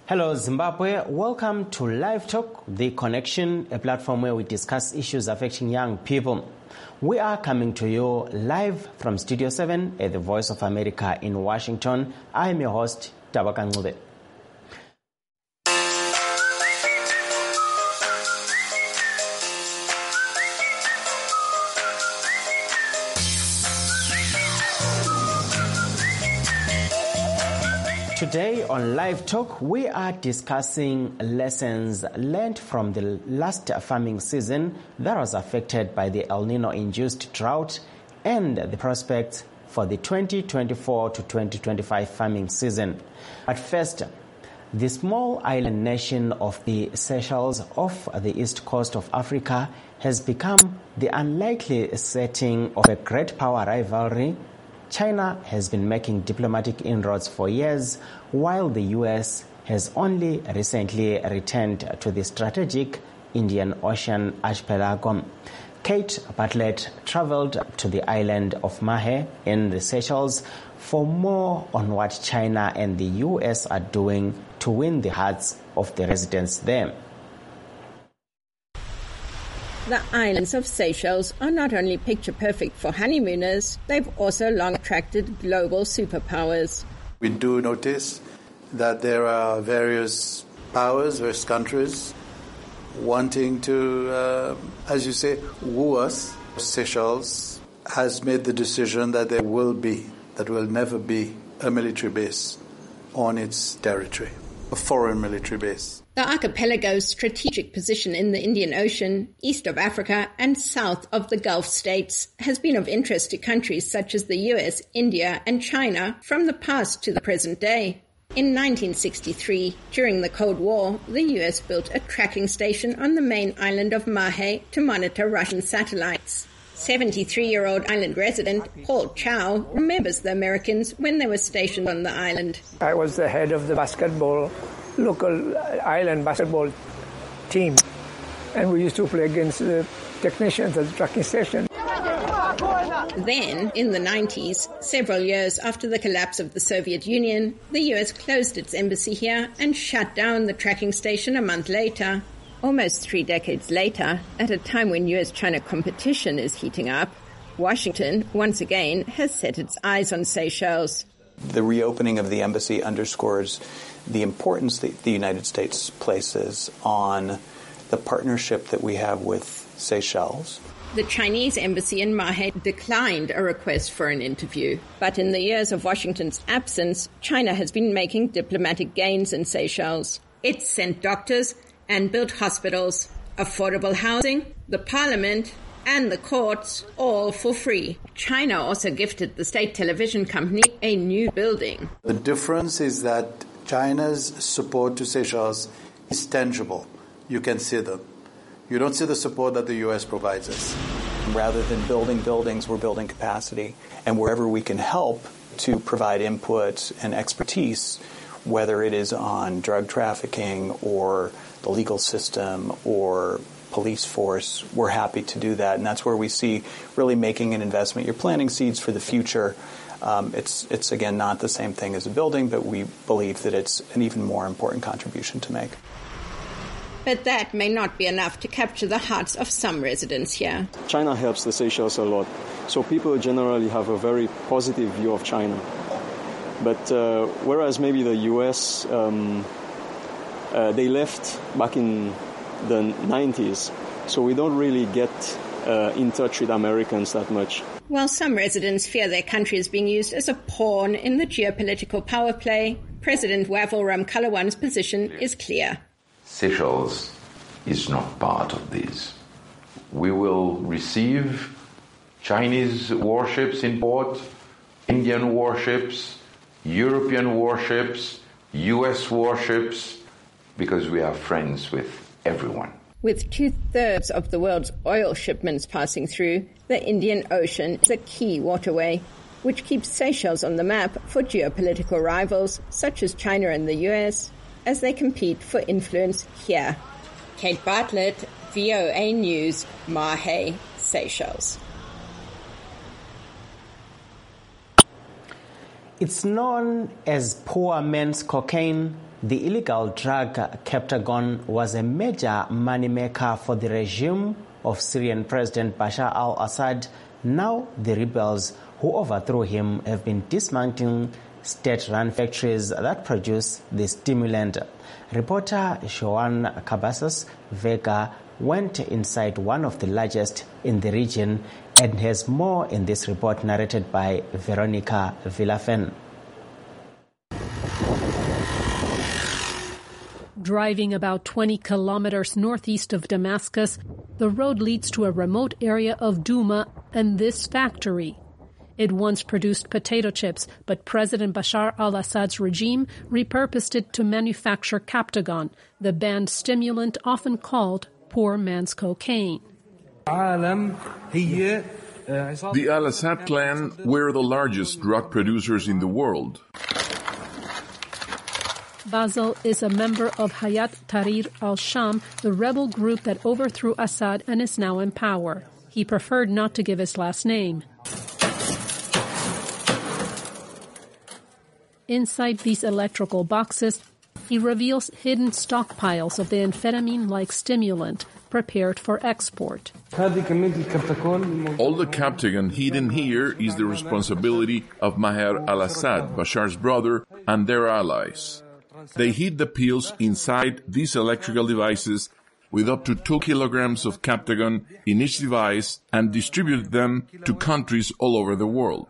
Hello Zimbabwe, welcome to Live Talk, The Connection, a platform where we discuss issues affecting young people. We are coming to you live from Studio 7 at the Voice of America in Washington. I am your host, Tabaka Ngube. Today on Live Talk, we are discussing lessons learned from the last farming season that was affected by the El Nino-induced drought and the prospects for the 2024 to 2025 farming season. But first, the small island nation of the Seychelles off the east coast of Africa has become the unlikely setting of a great power rivalry. China has been making diplomatic inroads for years, while the U.S. has only recently returned to the strategic Indian Ocean archipelago. Kate Bartlett traveled to the island of Mahé in the Seychelles for more on what China and the U.S. are doing to win the hearts of the residents there. The islands of Seychelles are not only picture-perfect for honeymooners, they've also long attracted global superpowers. We do notice that there are various powers, various countries wanting to, as you say, woo us. Seychelles has made the decision that there will never be a military base on its territory, a foreign military base. The archipelago's strategic position in the Indian Ocean, east of Africa and south of the Gulf states has been of interest to countries such as the US, India and China from the past to the present day. In 1963, during the Cold War, the US built a tracking station on the main island of Mahé to monitor Russian satellites. 73-year-old island resident Paul Chow remembers the Americans when they were stationed on the island. I was the head of the local island basketball team, and we used to play against the technicians at the tracking station. Then, in the 90s, several years after the collapse of the Soviet Union, the US closed its embassy here and shut down the tracking station a month later. Almost 3 decades later, at a time when US-China competition is heating up, Washington, once again, has set its eyes on Seychelles. The reopening of the embassy underscores the importance that the United States places on the partnership that we have with Seychelles. The Chinese embassy in Mahé declined a request for an interview. But in the years of Washington's absence, China has been making diplomatic gains in Seychelles. It's sent doctors and built hospitals, affordable housing, the parliament, and the courts, all for free. China also gifted the state television company a new building. The difference is that China's support to Seychelles is tangible. You can see them. You don't see the support that the U.S. provides us. Rather than building buildings, we're building capacity. And wherever we can help to provide input and expertise, whether it is on drug trafficking or the legal system or police force, we're happy to do that. And that's where we see really making an investment. You're planting seeds for the future. It's again, not the same thing as a building, but we believe that it's an even more important contribution to make. But that may not be enough to capture the hearts of some residents here. China helps the Seychelles a lot. So people generally have a very positive view of China. But whereas maybe the U.S., they left back in the 90s, so we don't really get in touch with Americans that much. While some residents fear their country is being used as a pawn in the geopolitical power play, President Wavel Ramkalawan's position is clear. Seychelles is not part of this. We will receive Chinese warships in port, Indian warships, European warships, US warships, because we are friends with everyone. With 2/3 of the world's oil shipments passing through, the Indian Ocean is a key waterway, which keeps Seychelles on the map for geopolitical rivals such as China and the US as they compete for influence here. Kate Bartlett, VOA News, Mahé, Seychelles. It's known as poor man's cocaine, The illegal drug Captagon was a major moneymaker for the regime of Syrian President Bashar al-Assad. Now the rebels who overthrew him have been dismantling state-run factories that produce the stimulant. Reporter Joan Cabasas Vega went inside one of the largest in the region and has more in this report narrated by Veronica Villafen. Driving about 20 kilometers northeast of Damascus, the road leads to a remote area of Douma and this factory. It once produced potato chips, but President Bashar al-Assad's regime repurposed it to manufacture Captagon, the banned stimulant often called poor man's cocaine. The al-Assad clan were the largest drug producers in the world. Basel is a member of Hayat Tahrir al-Sham, the rebel group that overthrew Assad and is now in power. He preferred not to give his last name. Inside these electrical boxes, he reveals hidden stockpiles of the amphetamine-like stimulant prepared for export. All the Captagon hidden here is the responsibility of Maher al-Assad, Bashar's brother, and their allies. They hid the pills inside these electrical devices with up to 2 kilograms of Captagon in each device and distributed them to countries all over the world.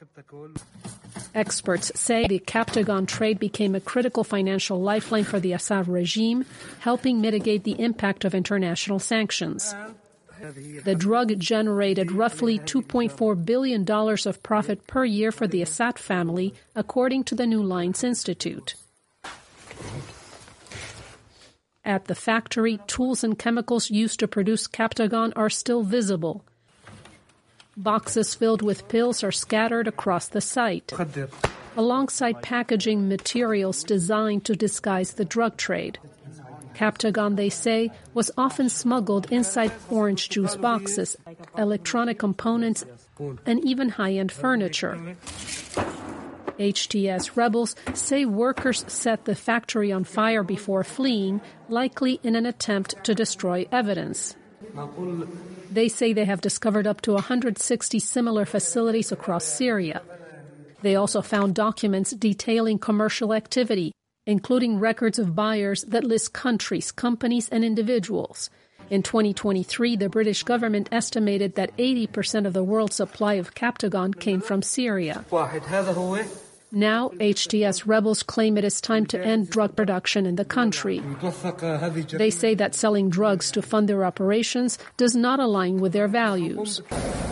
Experts say the Captagon trade became a critical financial lifeline for the Assad regime, helping mitigate the impact of international sanctions. The drug generated roughly $2.4 billion of profit per year for the Assad family, according to the New Lines Institute. At the factory, tools and chemicals used to produce Captagon are still visible. Boxes filled with pills are scattered across the site, alongside packaging materials designed to disguise the drug trade. Captagon, they say, was often smuggled inside orange juice boxes, electronic components, and even high-end furniture. HTS rebels say workers set the factory on fire before fleeing, likely in an attempt to destroy evidence. They say they have discovered up to 160 similar facilities across Syria. They also found documents detailing commercial activity, including records of buyers that list countries, companies, and individuals. In 2023, the British government estimated that 80% of the world's supply of Captagon came from Syria. Now, HTS rebels claim it is time to end drug production in the country. They say that selling drugs to fund their operations does not align with their values.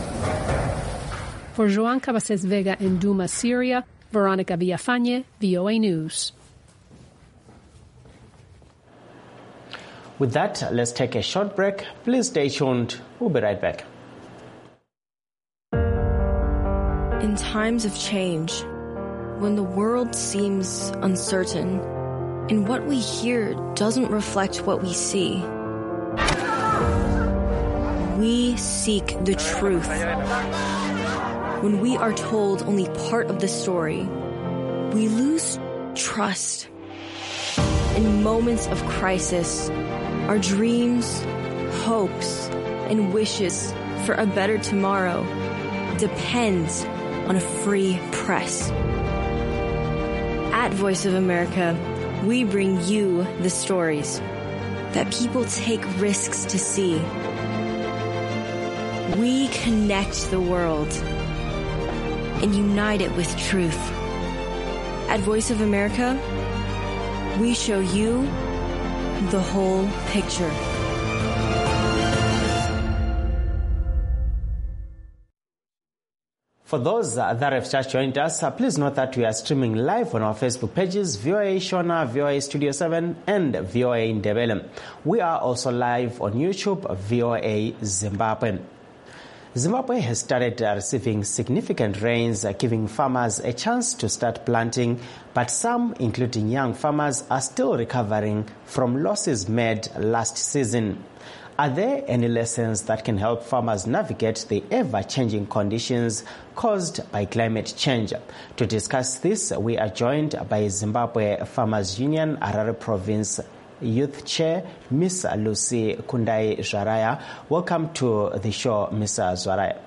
For Joan Cabasas Vega in Douma, Syria, Veronica Villafañe, VOA News. With that, let's take a short break. Please stay tuned. We'll be right back. In times of change, when the world seems uncertain and what we hear doesn't reflect what we see, we seek the truth. When we are told only part of the story, we lose trust. In moments of crisis, our dreams, hopes, and wishes for a better tomorrow depends on a free press. At Voice of America, we bring you the stories that people take risks to see. We connect the world and unite it with truth. At Voice of America, we show you the whole picture. For those that have just joined us, please note that we are streaming live on our Facebook pages, VOA Shona, VOA Studio 7, and VOA Ndebele. We are also live on YouTube, VOA Zimbabwe. Zimbabwe has started receiving significant rains, giving farmers a chance to start planting, but some, including young farmers, are still recovering from losses made last season. Are there any lessons that can help farmers navigate the ever-changing conditions caused by climate change? To discuss this, we are joined by Zimbabwe Farmers Union, Harare Province Youth Chair, Ms. Lucy Kundai Zwaraya. Welcome to the show, Ms. Zwaraya.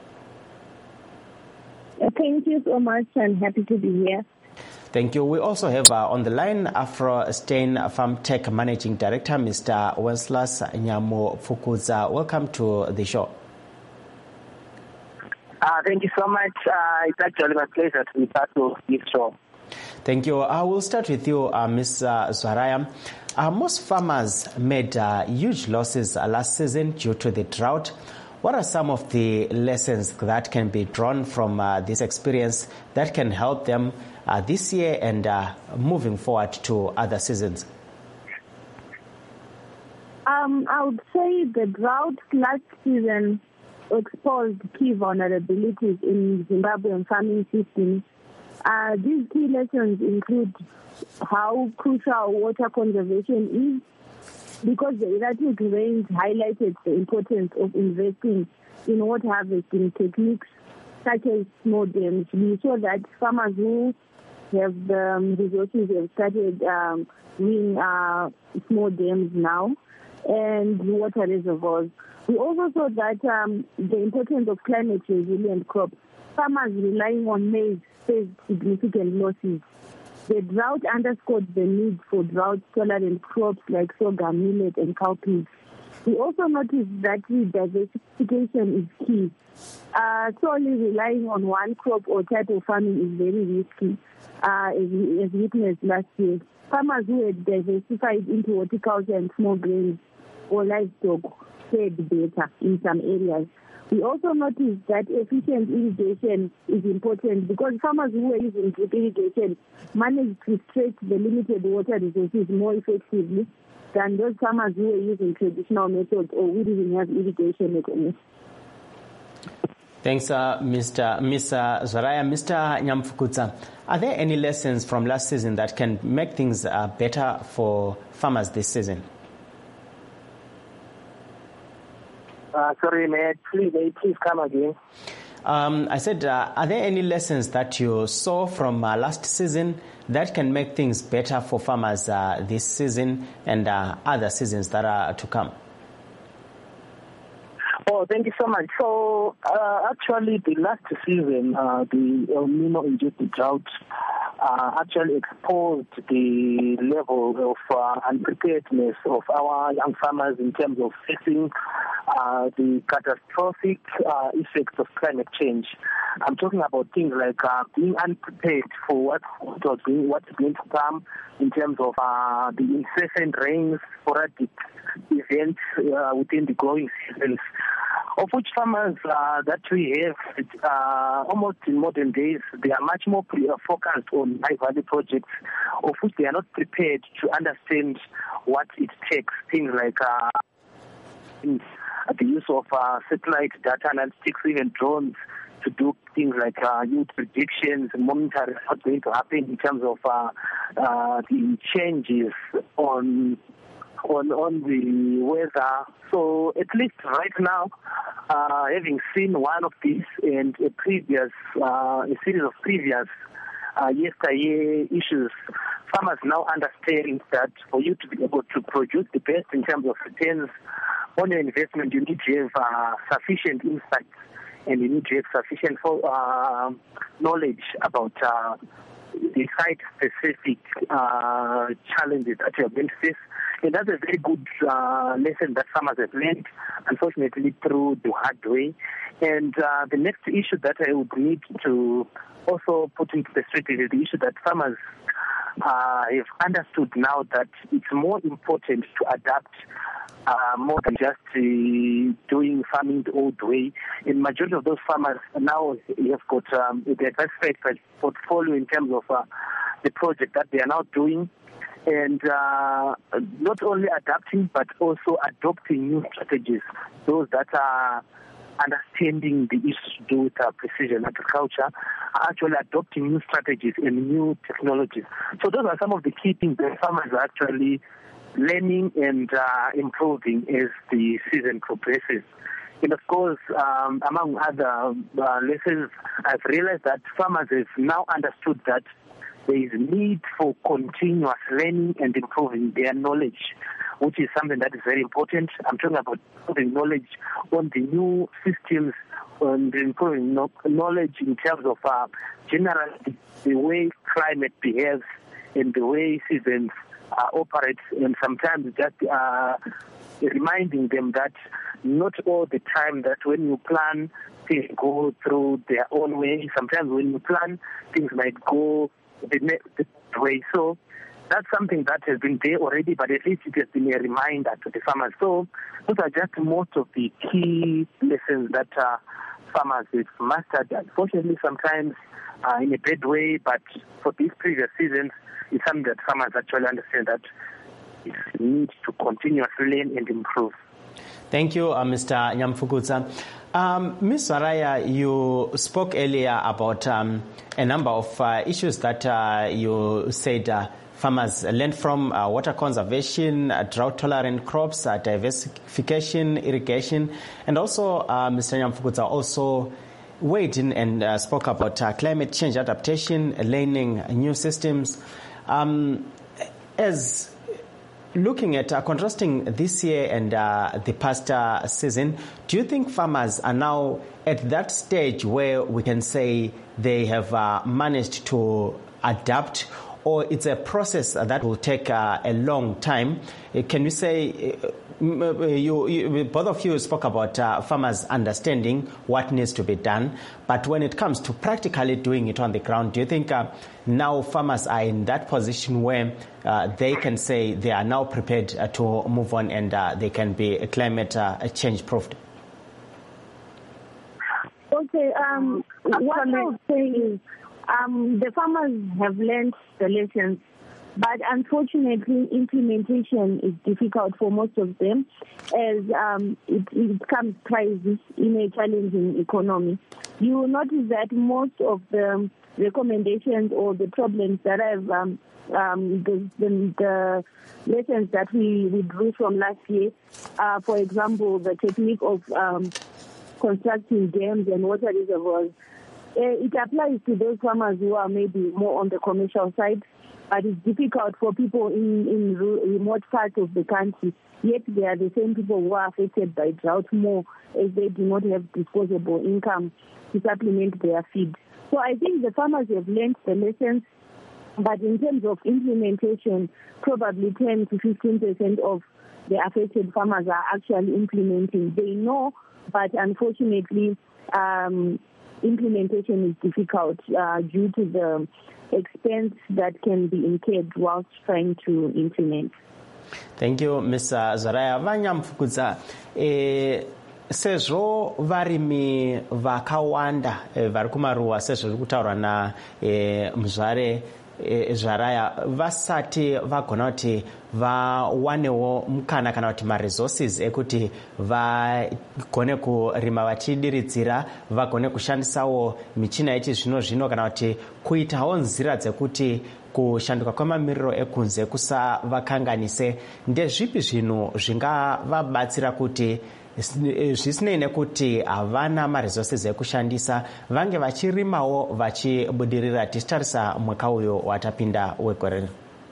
Thank you so much. I'm happy to be here. Thank you. We also have on the line Afro Stein Farm Tech Managing Director, Mr. Wenceslas Nyamufukudza. Welcome to the show. Thank you so much. It's actually my pleasure to be part of this show. Thank you. I will start with you, Ms. Zwaraya. Most farmers made huge losses last season due to the drought. What are some of the lessons that can be drawn from this experience that can help them this year and moving forward to other seasons? I would say the drought last season exposed key vulnerabilities in Zimbabwean farming systems. These key lessons include how crucial water conservation is, because the erratic rains highlighted the importance of investing in water harvesting techniques such as small dams. We saw that farmers who have the resources have started doing small dams now and water reservoirs. We also saw that the importance of climate resilient crops. Farmers relying on maize faced significant losses. The drought underscored the need for drought-tolerant crops like sorghum, millet, and cowpeas. We also noticed that diversification is key. Solely relying on one crop or type of farming is very risky, as witnessed last year. Farmers who had diversified into horticulture and small grains or livestock fared better in some areas. We also noticed that efficient irrigation is important because farmers who are using drip irrigation managed to stretch the limited water resources more effectively than those farmers who are using traditional methods or who didn't have irrigation mechanisms. Thanks, Ms. Zwaraya. Mr. Nyamufukudza, are there any lessons from last season that can make things better for farmers this season? Sorry, may I please come again? I said, are there any lessons that you saw from last season that can make things better for farmers this season and other seasons that are to come? Oh, thank you so much. So, actually, the last season, the El Nino-induced drought actually exposed the level of unpreparedness of our young farmers in terms of facing the catastrophic effects of climate change. I'm talking about things like being unprepared for what's going to come in terms of the incessant rains, sporadic events within the growing seasons, of which farmers that we have almost in modern days, they are much more focused on high-value projects, of which they are not prepared to understand what it takes, things like the use of satellite data analytics, even drones, to do things like yield predictions, monitoring what's going to happen in terms of the changes on the weather. So at least right now, having seen one of these and a series of previous yesteryear issues, farmers now understand that for you to be able to produce the best in terms of returns on your investment, you need to have sufficient insights and you need to have sufficient knowledge about the site-specific challenges that you are going to face. And that's a very good lesson that farmers have learned, unfortunately, through the hard way. And the next issue that I would need to also put into the strategy is the issue that farmers have understood now that it's more important to adapt more than just doing farming the old way. In majority of those farmers now have got a diversified portfolio in terms of the project that they are now doing, and not only adapting but also adopting new strategies, those that are understanding the issues to do with precision agriculture, are actually adopting new strategies and new technologies. So those are some of the key things that farmers are actually learning and improving as the season progresses. And of course, among other lessons, I've realized that farmers have now understood that there is need for continuous learning and improving their knowledge, which is something that is very important. I'm talking about improving knowledge on the new systems and improving knowledge in terms of generally the way climate behaves and the way seasons operate, and sometimes just reminding them that not all the time that when you plan, things go through their own way. Sometimes when you plan, things might go the way. So that's something that has been there already, but at least it has been a reminder to the farmers. So those are just most of the key lessons that farmers have mastered. Unfortunately, sometimes in a bad way, but for these previous seasons, it's something that farmers actually understand that it needs to continuously learn and improve. Thank you, Mr. Nyamfukutsa. Ms. Zaraya, you spoke earlier about a number of issues that you said farmers learned from: water conservation, drought-tolerant crops, diversification, irrigation, and also Mr. Nyamfukutsa also weighed in and spoke about climate change adaptation, learning new systems. As looking at contrasting this year and the past season, do you think farmers are now at that stage where we can say they have managed to adapt, or it's a process that will take a long time? Can you say, both of you spoke about farmers understanding what needs to be done, but when it comes to practically doing it on the ground, do you think now farmers are in that position where they can say they are now prepared to move on and they can be climate change proofed? Okay, what I would say is the farmers have learned the lessons, but unfortunately implementation is difficult for most of them as it becomes crisis in a challenging economy. You will notice that most of the recommendations or the problems that I've the lessons that we drew from last year, for example, the technique of constructing dams and water reservoirs, it applies to those farmers who are maybe more on the commercial side, but it's difficult for people in remote parts of the country. Yet they are the same people who are affected by drought more, as they do not have disposable income to supplement their feed. So I think the farmers have learned the lessons, but in terms of implementation, probably 10 to 15% of the affected farmers are actually implementing. They know, but unfortunately, implementation is difficult due to the expense that can be incurred whilst trying to implement. Thank you, Ms. Zaraya. Vanyamfukutsa, sezvo varimi vakawanda vari kumaruwa sezvo ri kutaurwa na muzvare Zaraya vasati vagona kuti vawanewo mukana kana kuti maresources ekuti vagone kurima vachidiridzira, vagone kushandisawo michina yechizvino zvino kana kuti kuitawo nzira dzekuti kushanduka kwemamiriro ekunze kusavakanganise. Ndezvipi zvinhu zvingavabatsira kuti zvisinei nekuti havana maresources ekushandisa vange vachirimawo vachibudirira, tichitarisa mwaka uyo watapinda wegore?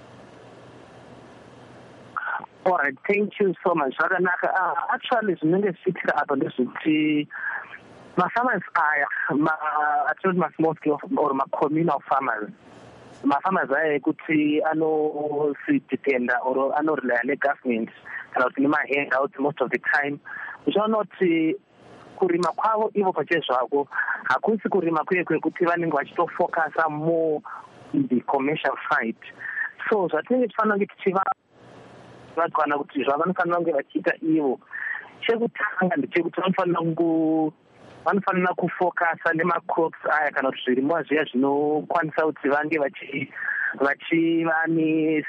All right, thank you so much. Actually, zvinenge zvichiitika apa ndezvekuti mafarmers aya atinoti ma-small scale or ma-communal farmers, mafarmers aya ekuti anozvidependa or anorelaya negovernment kana kuti nema-handouts most of the time, uchaona kuti kurima kwavo ivo pachezvako hakusi kurima kuye kwekuti vanenge vachitofocusa more in the commercial side. So zvatinenge tifanira kunge tichivakwana kuti zvavanofanira kunge vachiita ivo, chekutanga ndechekuti vanofanira kufocusa nemacrops aya kana kuti zvirimwa zviya zvinokwanisa kuti vange vachiva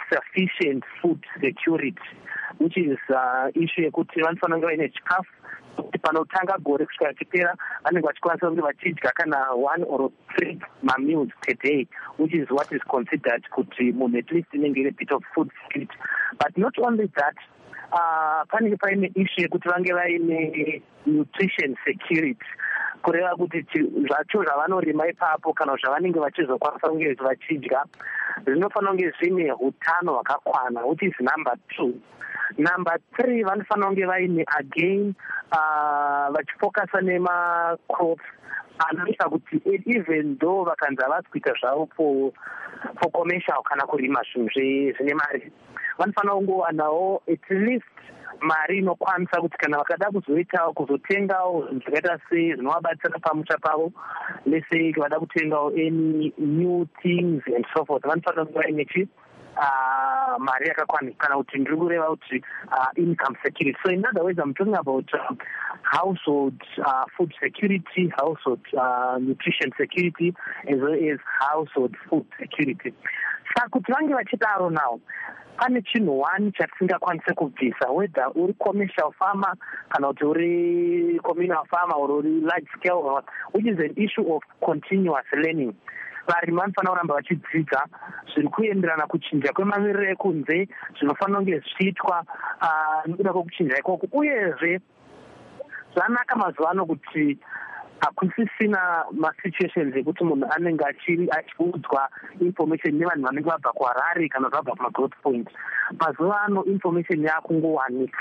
nesufficient food security, which is issue yekuti vanofanira kunge vaine chikafu kuti panotanga gore kusvika richipera vanenge vachikwanisa kunge vachidya kana 1 or 3 meals per day, which is what is considered kuti munhu at least inenge ine bit of food security. But not only that, panenge paine issue yekuti vange vaine nutrition security, kureva kuti zvacho zvavanorima ipapo kana zvavanenge vachizokwanisa kunge vachidya zvinofanira kunge zvine utano hwakakwana, which is number 2. Number 3, vanofanira kunge vaine again vachifokasa nemacrops anoita kuti even though vakanzi havasi kuita zvavo for commercial kana kurima zvinhu zvine mari, vanofanira kungowanawo at least mari inokwanisa kuti kana vakada kuzotengawo zvakaita sei zvinovabatsira pamusha pavo, lesei vada kutengawo any new things and so forth, vanofanira kunge vaine mari yakakwana, kana kuti ndiri kureva kuti income security. So in other words, I'm talking about household food security, household nutrition security, as well as household food security. Saka kuti vange vachidaro now, pane chinhu 1 chatisingakwanise kubvisa, whether uri commercial farmer kana kuti uri communal farmer or uri large scale, which is an issue of continuous learning. Varimi vanofanira kuramba vachidzidza zviri kuenderana kuchinja kwemamiriro ekunze zvinofanira kunge zvichiitwa nekuda kwekuchinja ikoko. Uyezve zvanaka mazuva ano kuti hakusisina masituations ekuti munhu anenge achiudzwa information nevanhu vanenge vabva kuHarare kana vabva kumagrowth point. Mazuva ano information yakungowanika,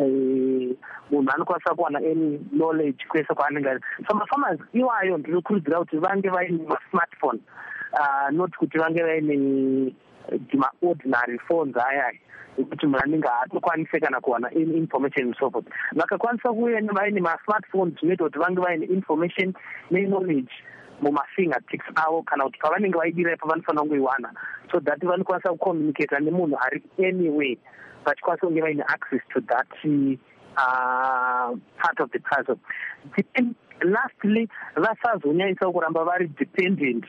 munhu anokwanisa kuwana any knowledge kwese kwaanenge ari. So mafarmers iwayo ndinokurudzira kuti vange vaine masmartphone, not kuti vange vaine ordinary phones ayaya ekuti munhu anenge haatokwanise kana kuwana any information and so forth. Vakakwanisa kuve vaine masmartphones zvinoita kuti vange vaine information neknowledge mumafingertips avo, kana kuti pavanenge vaidira ipo vanofanira kungoiwana, so that vanokwanisa kucommunicata nemunhu ari anyway, vachikwanisa kunge vaine access to that part of the puzzle. Lastly, vasazonyanyisa kuramba vari dependent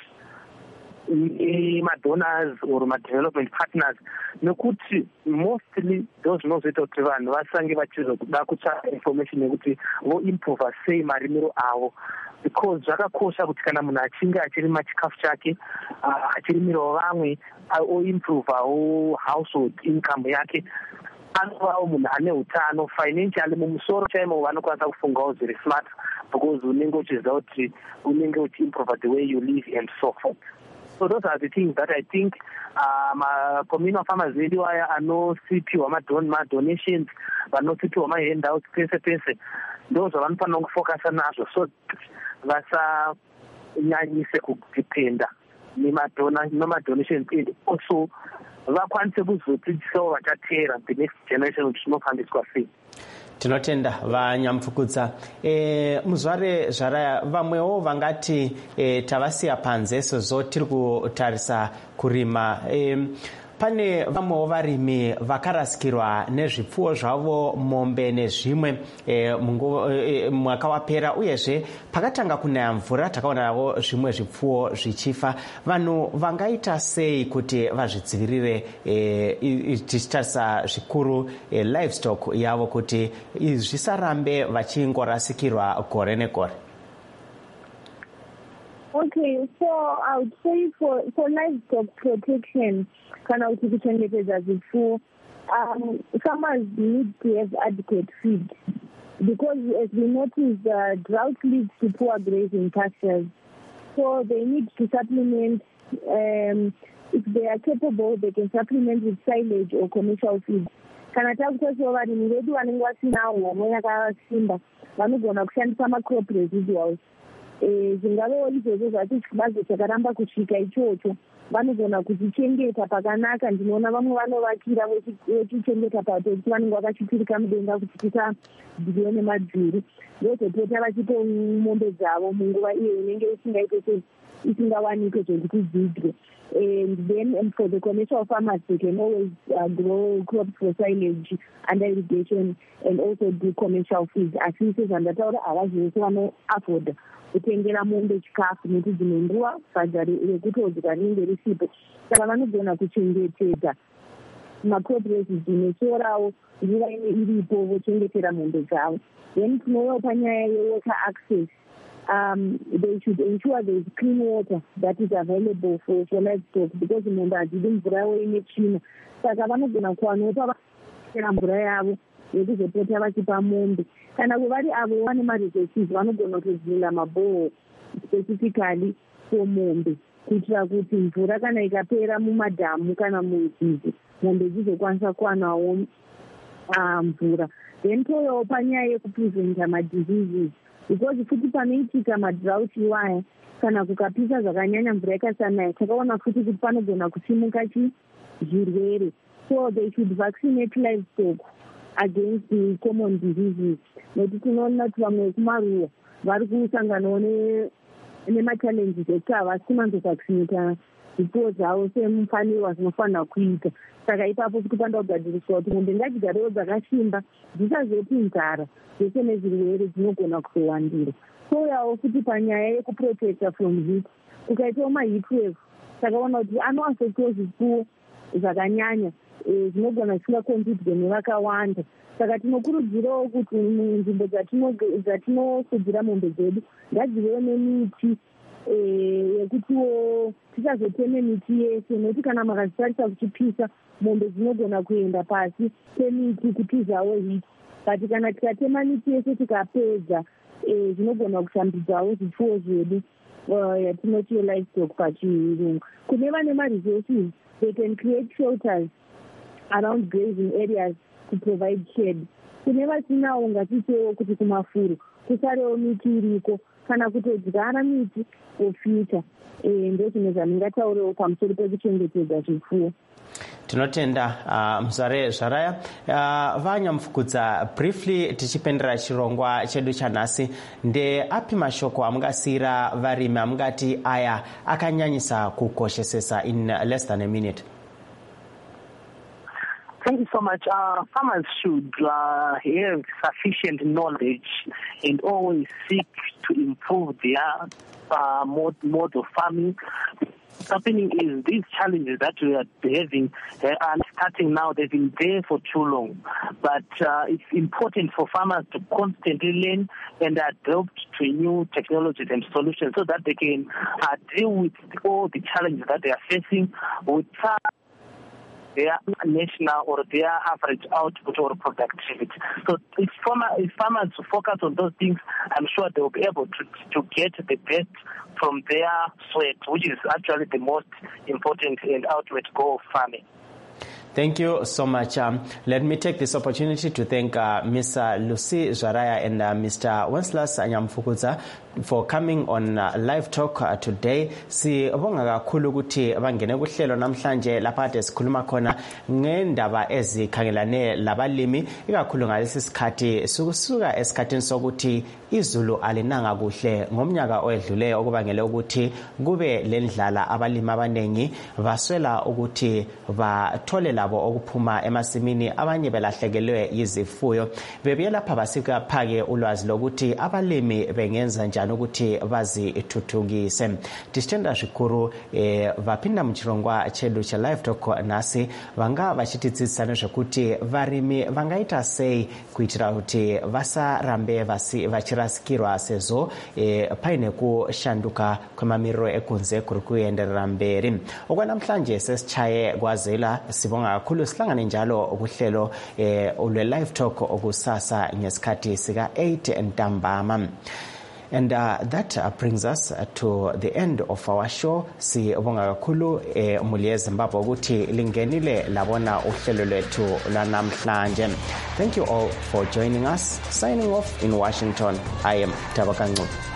donors or development partners, nekuti mostly those zvinozoita kuti vanhu vasange vachizoda kutsvaka information yekuti voimprova sei marimiro avo, because zvakakosha kuti kana munhu achinge achirima chikafu chake achirimirawo vamwe oimprovawo household income yake, anovawo munhu ane utano financially mumusoro chaimo, vanokwanisa kufungawo zviri smart because unenge uchiziva kuti unenge uchiimprova the way you live and so forth. So those are the things that I think communal farmers vedu vaya anosipiwa madonations, vanosipiwa mahandouts pese pese, ndo zvavanofanira kufokasa nazvo, so vasanyanyise kudependa nemadonations and also vakwanise kuzodzidzisawo vachateera the next generation kuti zvinofambiswa sei. Tinotenda Vanyamfukudza. Muzvare zvaraya vamwewo vangati tavasiya panze sezvo tiri kutarisa kurima. Pane vamwewo varimi vakarasikirwa nezvipfuwo zvavo, mombe nezvimwe mwaka wapera, uyezve pakatanga kunaya mvura takaonawo zvimwe zvipfuwo zvichifa. Vanhu vangaita sei kuti vazvidzivirire, tichitarisa zvikuru livestock yavo, kuti zvisarambe vachingorasikirwa gore negore? Okay, so I would say for livestock protection, kana kuti kuchengetedza zvipfuwo, farmers need to have adequate feed, because as we notice, drought leads to poor grazing pastures. So they need to supplement, if they are capable, they can supplement with silage or commercial feed. Kana takutaseva varimi vedu vanenge vasina homwe yakasimba, vanogona kushandisa macrop residuals. Zvingavewo izvozvo zvati chibazo chakaramba kusvika ichocho, vanogona kuchichengeta pakanaka. Ndinoona vamwe vanovakira vechichengeta patokuti vanenge vakachipirika mudenga kuti tisadyiwe nemadziri, ndozopota vachipa mombe dzavo munguva iyo inenge isingawanike zvokuti dzidye. And then for the commercial farmers, they can always grow crops for silage, under irrigation, and also do commercial feed. Asisi zvandataura havazvese vanoafford kutengera mombe chikafu nekuti dzimwe nguva sadza rekutodzika rinenge risipo, saka vanogona kuchengetedza macooperative nesorawo nguva iripo vochengetera mombe dzavo. Then tinouya panyaya yewater access. They should ensure there is clean water that is available for livestock, because mombe hadzidi mvura yavo ine tsvina. Saka vanogona kuwanawo pavachera mvura yavo yekuzopota vachipa mombe. Kana kuvari avo vane maresources vanogona kudzila maboho specifically for mombe, kuitira kuti mvura kana ikapera mumadhamu kana munzizi, mombe dzizokwanisa kuwanawo mvura. Then touyawo panyaya yekupreventa madiseases, because futi panoitika madrought iwaya kana kukapisa zvakanyanya mvura ikasanaya, takaona futi kuti panogona kusimuka zvirwere. So they should vaccinate livestock against the common diseases. Nekuti tinoona kuti vamwe vekumaruwa vari kusanganawo nemachallenges ekuti havasi kumanzovaccinata zvipfuwo zvavo semufanirwa zvinofanira kuita. Saka ipapo futi panda kugadziriswa kuti mombe ngadzigarewo dzakasimba, dzisazoti nzara zvese nezvirwere dzinogona kuzowandira. Touyawo futi panyaya yekuprotecta from heat. Kukaitawo maheatwave, takaona kuti anoafectawo zvipfuwo zvakanyanya, zvinogona zvisingakombidwe nevakawanda. Saka tinokurudzirawo kuti munzvimbo dzatinofudzira mombe dzedu ngadzivewo nemiti yekutiwo tisazoteme miti yese, nekuti kana makazvitarisa kuchipisa mombe dzinogona kuenda pasi pemiti kutizawo hiti. But kana tikatema miti yese tikapedza, zvinogona kushambidzawo zvipfuwo zvedu yatinoti livestock pachirungu. Kune vane maresources, they can create shelters around grazing areas to provide shade. Kune vasinawo ngatiitewo kuti kumafuro kusarewo miti iriko, kana kutodyara miti for future. Ndozvimwe zvandingataurewo pamusoro pekuchengetedza zvipfuwo. Tinotenda Muzare Zvaraya. Vanyamufukudza briefly tichipendera chirongwa chedu chanhasi, ndeapi mashoko amungasiyira varimi amungati aya akanyanyisa kukoshesesa in less than a minute? Thank you so much. Farmers should have sufficient knowledge and always seek to improve their mode of farming. What's happening is these challenges that we are having are starting now. They've been there for too long. But it's important for farmers to constantly learn and adopt to new technologies and solutions so that they can deal with all the challenges that they are facing with their national or their average output or productivity. So if farmers focus on those things, I'm sure they will be able to get the best from their sweat, which is actually the most important and ultimate goal of farming. Thank you so much. Let me take this opportunity to thank Ms. Lucy Zvaraya and Mr. Wenceslas Nyamufukudza for coming on Live Talk today. Sibonga kakhulu ukuthi bangene kuhlelo namhlanje lapha esikhuluma khona ngendaba ezikhangelane labalimi, ikakhulu ngalesi sikhathi sukusuka esikhathini sokuthi izulu alinanga kuhle ngomnyaka oyedluleyo, okubangela ukuthi kube lendlala abalimi abanengi baswela ukuthi bathole labo okuphuma emasimini, abanye belahlekelwe yizifuyo. Bebuye lapha basikaphake ulwazi lokuthi abalimi bengenza njani ukuthi bazithuthukise. Tisitenda zvikuru vapinda muchirongwa chedu cha Live Talk nasi vanga vachititsitsana zvekuti varimi vangaita sei kuitira kuti vasarambe vachirasikirwa sezvo paine kushanduka kwemamiriro ekunze kuri kuenderera mberi. Okwanamhlanje sesichaye kwazela, sibonga kakhulu sihlangane njalo kuhlelo ulwe-Live Talk okusasa ngesikhathi sika 8 ntambama. And that brings us to the end of our show. Sibonga kakhulu Mulie Zimbabwe ukuthi lingenile labona uhlelo lwethu lwanamhlanje. Thank you all for joining us. Signing off in Washington, I am Tabaka Ngcuka.